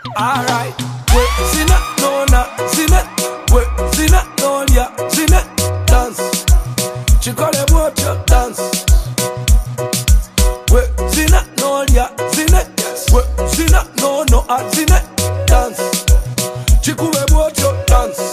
Alright, we sina no na sina, we sina no ya sina dance. Chikole water dance. We sina no ya sina, we sina no no a sina dance. Chikule water dance.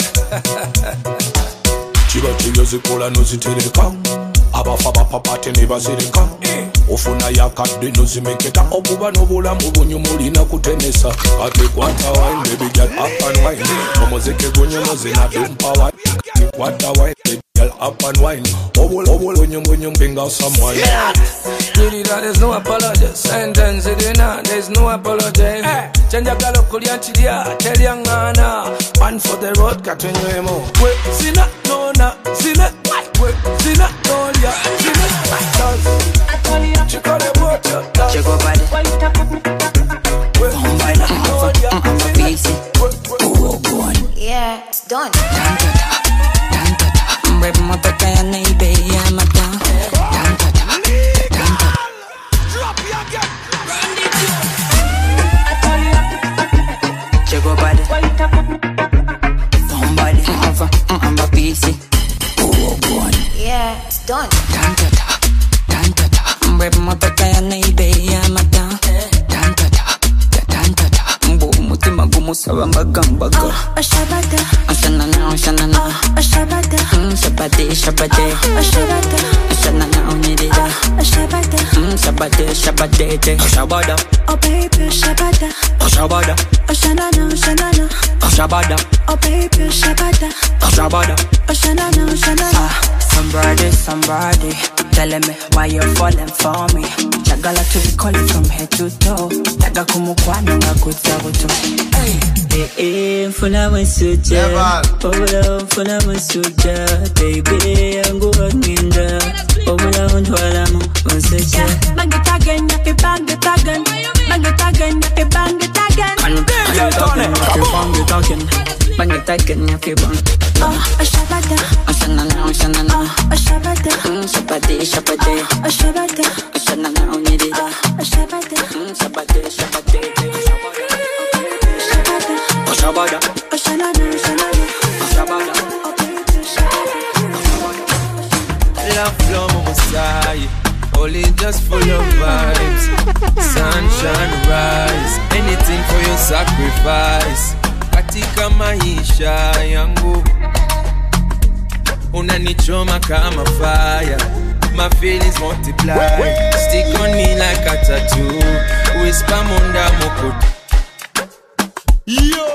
Chiba chiyo zikola no zitereka. Abafa bapapate ne bazireka. Ofuna yakadde no zimeketa. Okuba n'obulamu bunyumulina kutemesa. Ate kwata wine baby girl up and wine. Omuzike gunyomoze na dumpa wine. Kwata wine baby girl up and wine. Obul obul bunyumbunyu binga someone. Really, there's no apology. Sentence it in, there's no apology. Change galo kuliantilia, tell young Anna. One for the road, katwenye mo. We sina no na sina, we sina no ya sina dance. Chikole water dance. Check up body. We sina no ya sina. Yeah, it's done. Baby, my back and baby, I'm a down. Check up body. Somebody, I'm a piece. Yeah, it's done. Baby, my back and baby, I'm a down. Mutima gumusaba mbagambaga. Ashabada. Ashanana, ashanana. Ashabada. Shabade, shabade. Ashabada. Ashanana, unirida. Ashabada. Shabade, shabade. Ashabada. Oh baby, shabada. Ashabada. Ashanana, ashanana. Ashabada. Oh baby, shabada. Ashabada. Ashanana, ashanana. Somebody, somebody, telling me why you're falling for me. Chagala to be calling from head to toe. Taga kumukwana ngakuta buto. Hey, hey, mfuna msuja. Obula mfuna msuja. Baby, yangu wakinda. Obula undwala msuja. Bangi tagen, yaki bangi tagen. Bangi tagen, yaki bangi tagen. Bangi tagen, yaki bangi tagen. Bangi tagen, yaki bangi tagen. Ashabada. Ashanana, ashanana. Ashabada. Shabade, shabade. Ashabada. Ashanana, unirida. Ashabada. Shabade, shabade. Ashabada. Ashanana, ashanana. Ashabada. Love flow, Messiah. Only just full of vibes. Sunshine, rise. Anything for your sacrifice. Katika maisha yangu unanichoma kama fire. My feelings multiply. Stick on me like a tattoo. Whisper munda moko. Yo.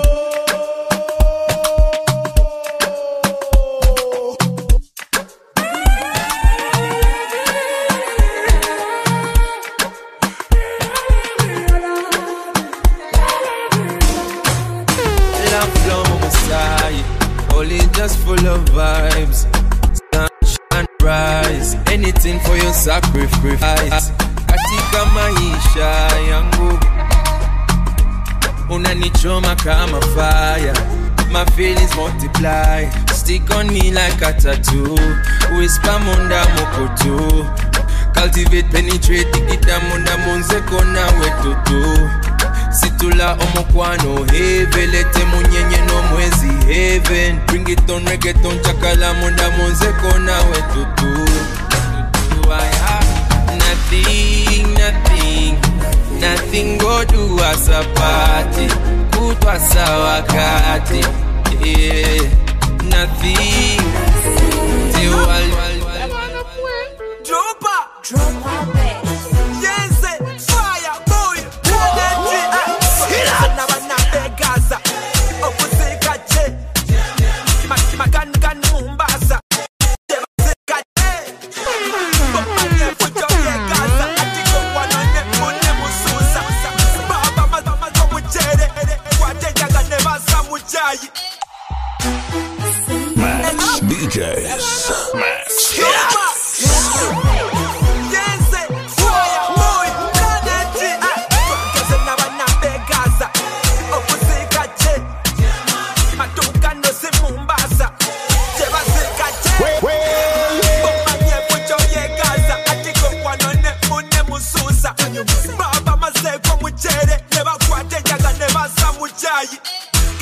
Only just full of vibes. Sunshine, rise. Anything for your sacrifice. Katika maisha yangu unanichoma kama fire. My feelings multiply. Stick on me like a tattoo. Whisper munda mokoto. Cultivate, penetrate, ikita munda monzeko na wetutu. Situla omokwano heaven. Lete munyenye no mwezi heaven. Bring it on reggaeton chakala munda monzeko na wetutu. I have nothing, nothing. Nothing go do as a party. Kutwa sawa kati. Yeah, nothing. Tiwal Drop up, drop up, yes, fire boy. Sila na wana Gaza. Opusika che. Magan gan Mombasa. Opusika che. Bapanye fujo ye Gaza. Atiko wanone mune mususa. Baba mama mujere. Kwate jaga neba samujayi. Max D Js. Max. Baba mazeko mujere. Neba kwate jaga neba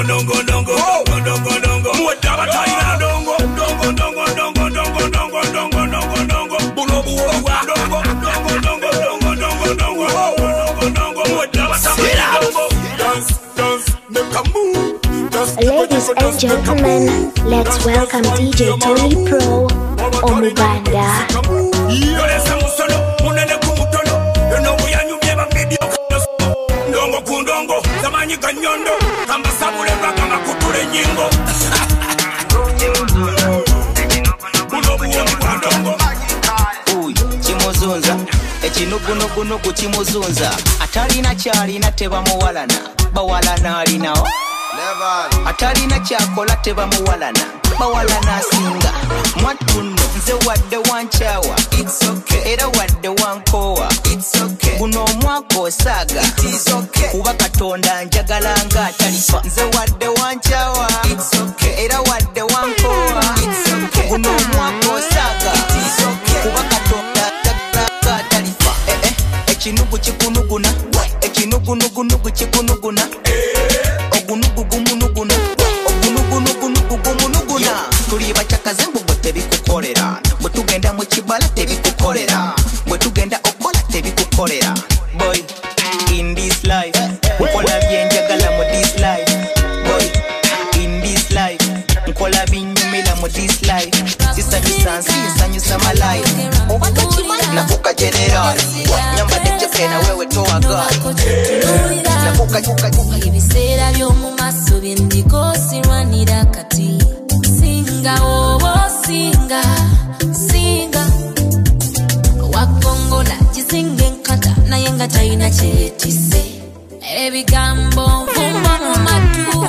dongo dongo dongo dongo dongo muda bataina dongo dongo dongo dongo dongo dongo dongo dongo dongo bulo bulo dongo dongo dongo dongo dongo dongo dongo muda bataina dongo dance dance make a move. Ladies and gentlemen, let's welcome D J Tony Pro Omubanda. Chimuzunza ekinugunugunugu chimuzunza atalina kyalina tebamuwalana bawalana alinawo atalina kyakola tebamuwalana bawalana asinga mwattuno nze wadde wanchawa era wadde wankowa guno omwaka osaaga kuba katonda njagala nga atalifa nze wadde wanchawa era wadde wankowa guno omwaka osaaga kuba katonda njagala nga atalifa ekinugu kikunuguna ekinugunugunugu kikunuguna ogunugugumunuguna ogunugunugunugumunuguna tuli bachakaze mbugo tebikukolera bwe tugenda mu kibala tebikukolera bwe tugenda okola tebikukolera boy in this life nkola byenjagala mu this life boy in this life nkola binyumira mu this life sisanyusa nsi nsanyusa my life obaka kimala nakuka general nyambadde kyekena wewe towaga nakuka ibiseera by'omu maaso byendiko sirwanira kati singa obo singa singa wakongola kizinga enkata naye nga talina kyeyetise ebigambo nvumba mu matu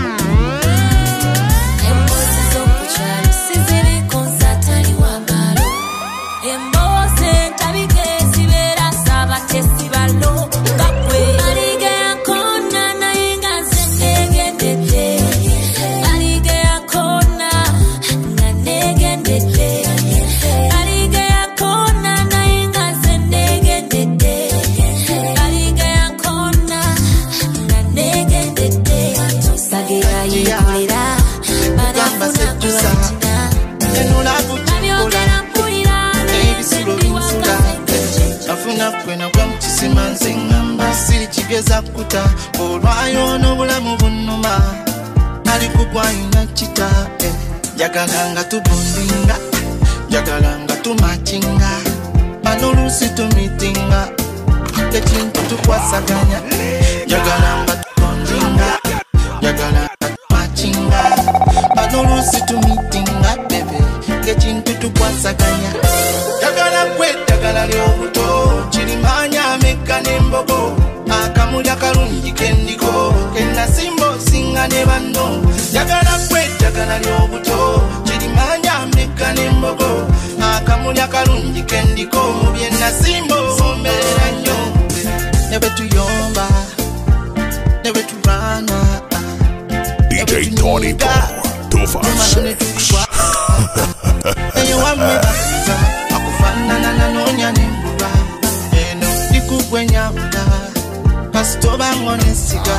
emboozi z'okukyalo siziriko nsatali wamalo emboozi entabika ezibeera z'abatesi balo nga gwe aliga yakona naye nga nze negendedde aliga yakona nga negendedde aliga yakona naye nga nze negendedde aliga yakona nga negendedde sagira yikolera banafuna kubatina babyogera mpulira ebisulo binsuka afuna kwena kwa mukisima nze ngamba siri kigeza kuta olwayo n'obulamu bunnuma ali kugwayina kita njagala nga tubundinga njagala nga tumakinga bano oluusi tumitinga ekintu tukwasaganya njagala nga tubundinga njagala nga tumakinga bano oluusi tumitinga bebe ekintu tukwasaganya njagala kwetagala ly'obuto kirimanya ameka n'embogo akamuli akalungi kendiko kenasimba osinga ne banno njagala kwetagala ly'obuto kirimanya ameka n'embogo akamuli akalungi kendiko mu byenasimba omerera nnyo ne bwe tuyomba ne bwe turwana D J Tony Pro two five six. eyo wamwebaza akufaanana nanoonya nembulwa eno ndikugwenyawula kasitoba ngonesiga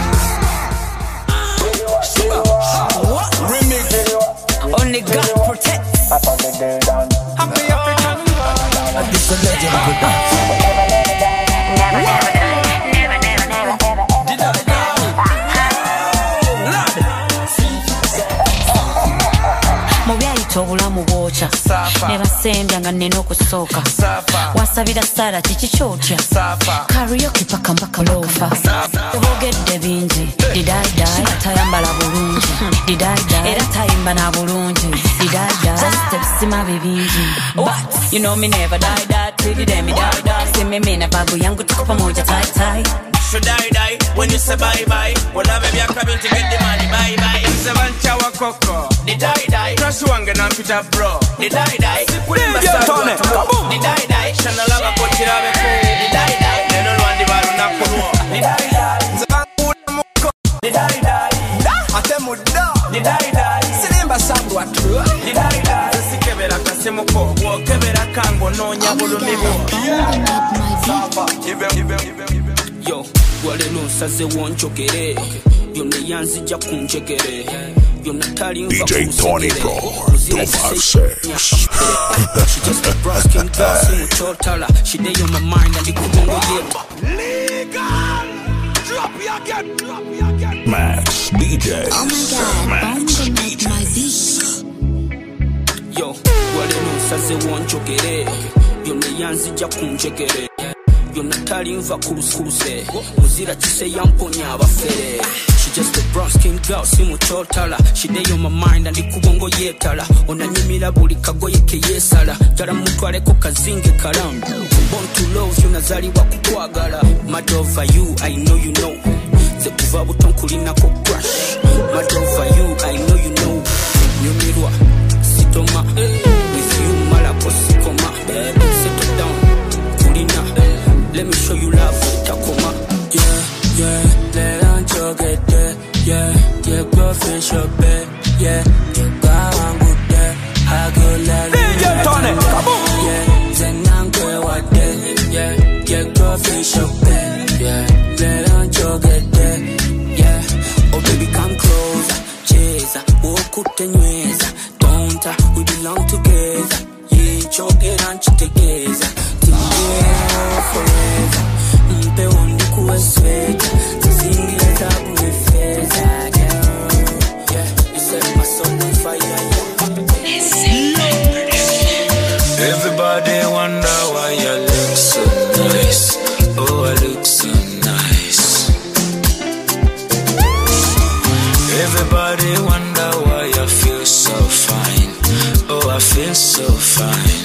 Only God protects. Happy African. This a legend production. Never, never die. Never, never, never, never. Did I die? Mubyayita obulamu bwokya ne basembya nga nnina okusooka wasabira sara kiki kyotya karaoke paka mbaka lofa tebogedde bingi didayidai tayambala bulungi didayidai era tayimba na bulungi didayidai tebisima bibingi but you know me never die die till the day me die die see me me na babu yangu tuko pamoja tight tight. Should I die when you say bye bye? Well, I'm baby, I'm coming to get the money, bye bye. Seven chowa coco, did I die? Trust one and I'm Peter bro, did I die? Did I die? Shana lava kochira beko, did I die? They don't want the baru na kuno, did I die? Seven kuda moko, did I die? Atemu da, did I die? Silimba sambu atu, did I die? Sisi kebera kasemoko, wo kebera kango no nyabulu mibo. Safa, give him, give him, give him. Yo, wale no saze wonchokere Yonna yanzija kunjegere Yonna tali D J Tony Pro two five six. She just a brown skin girl simuchotala She day on my mind and the kubongo yet Legal Drop me again Drop me again Max D J Oh my God Max D J Yo wale nonsaze wanjogere Yonna yanzija kunjegere Yonna tali nva kuluskuse Muzira chise yamponya abafere She just a brown skin girl simuchotala She day on my mind and the kubongo yetala Onanyimira buli kagoye ke yesala Jala mutwaleko kazinge kalamu Born to love you nazaliwa kukwagala Mad over you I know you know Ze kuva buton kulinako crush Mad over you I know you know Nyumirwa sitoma With you malako sikoma Settle down kulina Let me show you love takoma Yeah yeah let on joget there Yeah yeah go fish up there Yeah you got good there I go let D J Tony kaboom Yeah zenangwe what there Yeah yeah go fish up there Yeah let on joget there Yeah oh baby come closer cheza wokute nyweza don't we belong together Yeah chogera nchitegeza Together forever Mpe wondi kuwesweta Zizingile zabu nefeza Yeah, you set my soul on fire Everybody wonder why I look so nice. Oh, I look so nice. Everybody wonder why I feel so fine. Oh, I feel so fine.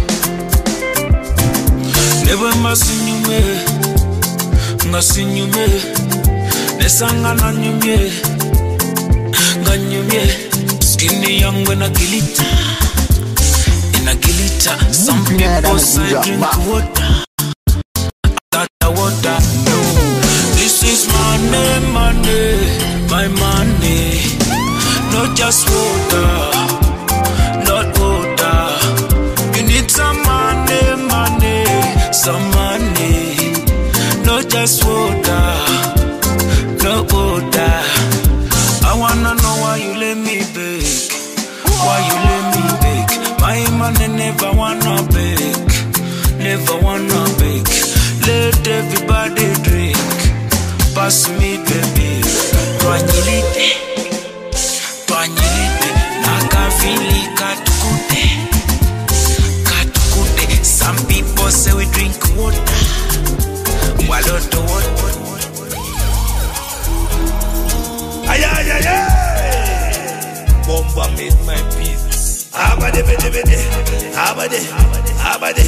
Never masinyume, ngasinyume, nesanga na nyumye, nganyumye, skinny young when I gilita, in a gilita. Some people say drink water, I got water. No, this is money, money, my money, not just water, not water. You need some money, money. Some money, not just water, no water. I wanna know why you let me beg, why you let me beg. My money never wanna beg, never wanna beg. Let everybody drink, pass me baby. Twanyilite, twanyilite, nakafili katukute. Some people say we drink water, waloto water. Ay ay ay ay. Bomba made my peace. Abade bede bede, abade, abade.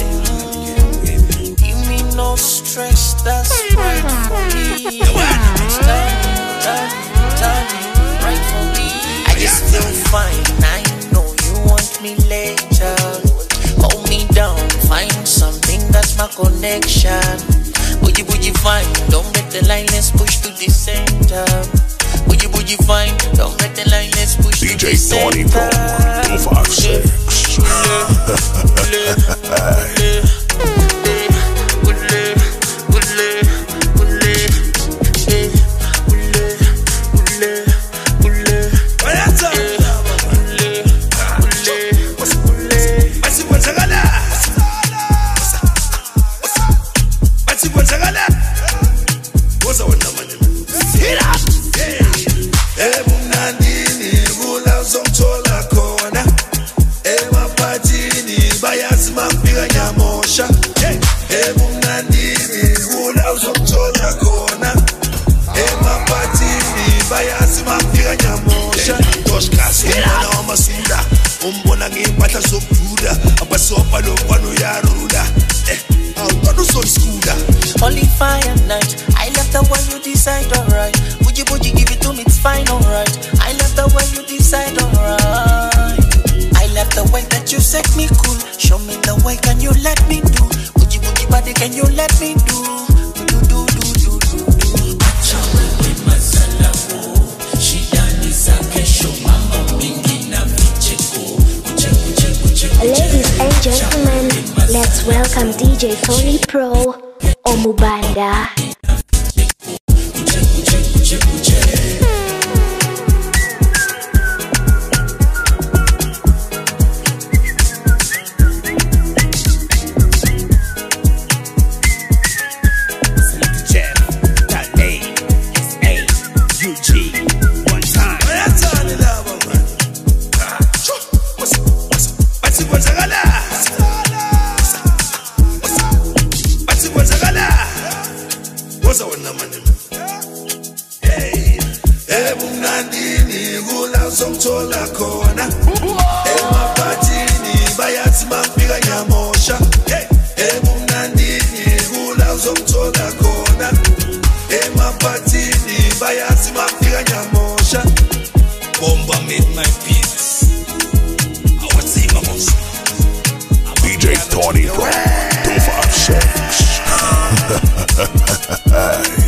Give me no stress, that's right for me. Darling, darling, darling, right for me. I just feel fine, I know you want me later. Hold me down, find something that's my connection. Boogie boogie fine, don't get the line, let's push to the center. Boogie boogie fine, don't get the line, let's push to the center. D J Tony Pro two five six. Only fire night. I love the way you decide, alright. Would you, would you give it to me? It's fine, alright. I love the way you decide, alright. I love the way that you set me cool. Show me the way, can you let me do? Would you, would you, body, can you let me do? Do, do, do, do, do, do. Ladies and gentlemen, let's welcome D J Tony Pro Omubanda. uzongithola khona emaphathini bayathi mangifika nyamosha ebumnandini kula uzongithola khona emaphathini bayathi mangifika nyamosha bomba made my peace I want to see my boss D J Tony Pro two five six